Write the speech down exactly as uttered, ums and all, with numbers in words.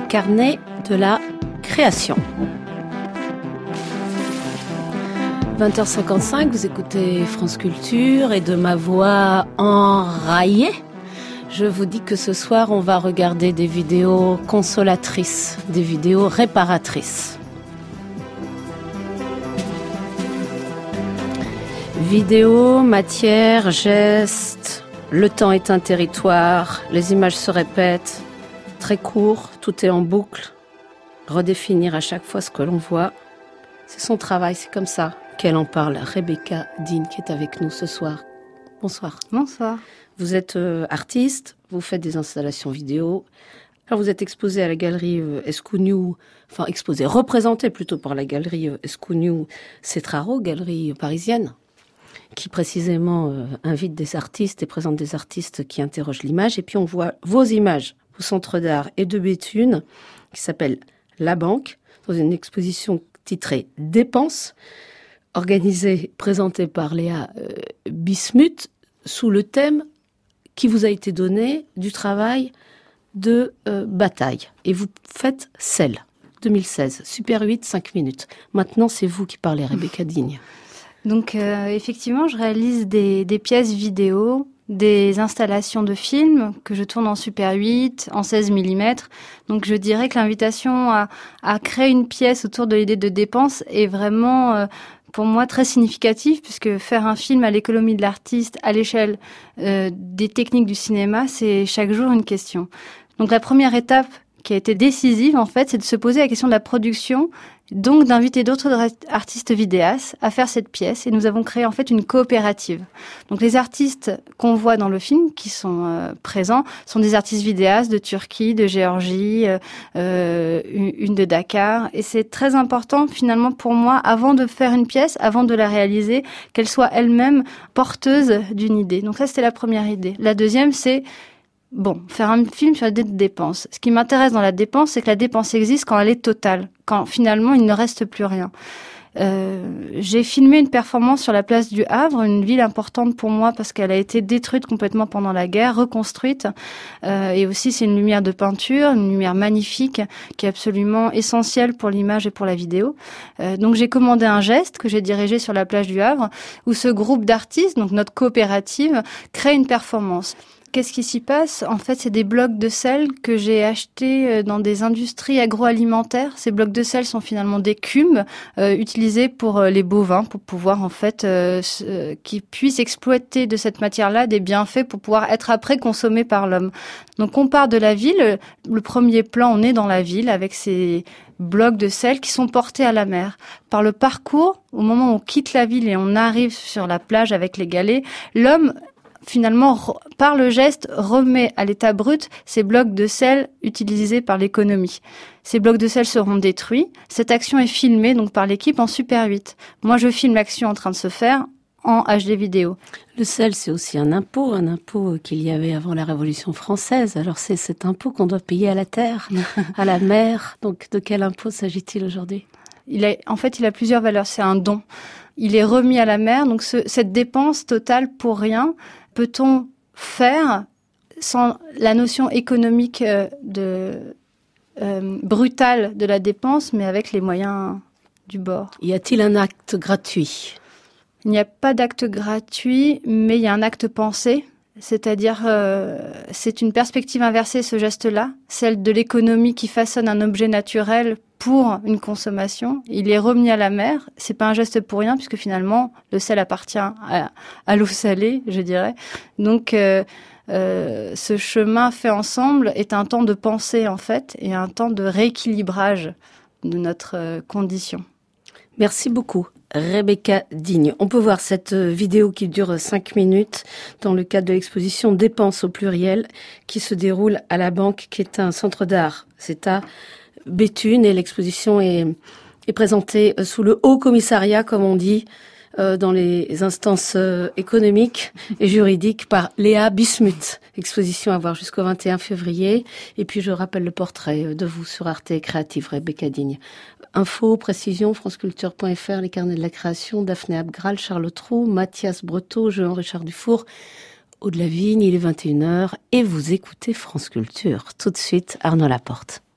carnet de la création. vingt heures cinquante-cinq, vous écoutez France Culture et de ma voix enraillée, je vous dis que ce soir, on va regarder des vidéos consolatrices, des vidéos réparatrices. Vidéo, matière, gestes, le temps est un territoire, les images se répètent, très court, tout est en boucle. Redéfinir à chaque fois ce que l'on voit, c'est son travail, c'est comme ça qu'elle en parle. Rebecca Digne qui est avec nous ce soir. Bonsoir. Bonsoir. Vous êtes euh, artiste, vous faites des installations vidéo. Alors vous êtes exposée à la galerie euh, Escugnou, enfin exposée, représentée plutôt par la galerie euh, Escugnou Cetraro, galerie parisienne, qui précisément euh, invite des artistes et présente des artistes qui interrogent l'image. Et puis on voit vos images au Centre d'art et de Béthune, qui s'appelle La Banque, dans une exposition titrée Dépenses, organisée, présentée par Léa euh, Bismuth, sous le thème qui vous a été donné du travail de euh, bataille. Et vous faites Celle, deux mille seize, Super huit, cinq minutes. Maintenant, c'est vous qui parlez, Rebecca Digne. Donc, euh, effectivement, je réalise des, des pièces vidéo, des installations de films que je tourne en Super huit, en seize millimètres. Donc, je dirais que l'invitation à, à créer une pièce autour de l'idée de dépense est vraiment, euh, pour moi, très significative, puisque faire un film à l'économie de l'artiste, à l'échelle euh, des techniques du cinéma, c'est chaque jour une question. Donc, la première étape qui a été décisive, en fait, c'est de se poser la question de la production, donc d'inviter d'autres artistes vidéastes à faire cette pièce. Et nous avons créé, en fait, une coopérative. Donc, les artistes qu'on voit dans le film, qui sont euh, présents, sont des artistes vidéastes de Turquie, de Géorgie, euh, une, une de Dakar. Et c'est très important, finalement, pour moi, avant de faire une pièce, avant de la réaliser, qu'elle soit elle-même porteuse d'une idée. Donc ça, c'était la première idée. La deuxième, c'est Bon, faire un film sur la dépense. Ce qui m'intéresse dans la dépense, c'est que la dépense existe quand elle est totale, quand finalement il ne reste plus rien. Euh, j'ai filmé une performance sur la place du Havre, une ville importante pour moi parce qu'elle a été détruite complètement pendant la guerre, reconstruite. Euh, et aussi, c'est une lumière de peinture, une lumière magnifique qui est absolument essentielle pour l'image et pour la vidéo. Euh, donc, j'ai commandé un geste que j'ai dirigé sur la plage du Havre où ce groupe d'artistes, donc notre coopérative, crée une performance. Qu'est-ce qui s'y passe ? En fait, c'est des blocs de sel que j'ai achetés dans des industries agroalimentaires. Ces blocs de sel sont finalement des cumes euh, utilisées pour euh, les bovins, pour pouvoir en fait euh, euh, qu'ils puissent exploiter de cette matière-là des bienfaits pour pouvoir être après consommés par l'homme. Donc, on part de la ville. Le premier plan, on est dans la ville avec ces blocs de sel qui sont portés à la mer. Par le parcours, au moment où on quitte la ville et on arrive sur la plage avec les galets, l'homme finalement, par le geste, remet à l'état brut ces blocs de sel utilisés par l'économie. Ces blocs de sel seront détruits. Cette action est filmée donc par l'équipe en Super huit. Moi, je filme l'action en train de se faire en H D vidéo. Le sel, c'est aussi un impôt, un impôt qu'il y avait avant la Révolution française. Alors, c'est cet impôt qu'on doit payer à la terre, à la mer. Donc, de quel impôt s'agit-il aujourd'hui ? Il a, en fait, il a plusieurs valeurs. C'est un don. Il est remis à la mer. Donc, ce, cette dépense totale pour rien, peut-on faire sans la notion économique de, euh, brutale de la dépense, mais avec les moyens du bord ? Y a-t-il un acte gratuit ? Il n'y a pas d'acte gratuit, mais il y a un acte pensé. C'est-à-dire, euh, c'est une perspective inversée, ce geste-là, celle de l'économie qui façonne un objet naturel pour une consommation. Il est remis à la mer. C'est pas un geste pour rien, puisque finalement, le sel appartient à, à l'eau salée, je dirais. Donc, euh, euh, ce chemin fait ensemble est un temps de pensée, en fait, et un temps de rééquilibrage de notre euh, condition. Merci beaucoup. Rebecca Digne. On peut voir cette vidéo qui dure cinq minutes dans le cadre de l'exposition Dépenses au pluriel qui se déroule à la Banque, qui est un centre d'art. C'est à Béthune et l'exposition est, est présentée sous le Haut Commissariat, comme on dit, euh, dans les instances euh, économiques et juridiques par Léa Bismuth. Exposition à voir jusqu'au vingt et un février. Et puis je rappelle le portrait de vous sur Arte Créative, Rebecca Digne. Info, précision, franceculture point f r, les carnets de la création, Daphné Abgral, Charles Trou, Mathias Breteau, Jean-Richard Dufour, Aude Lavigne, il est vingt et une heures et vous écoutez France Culture. Tout de suite, Arnaud Laporte.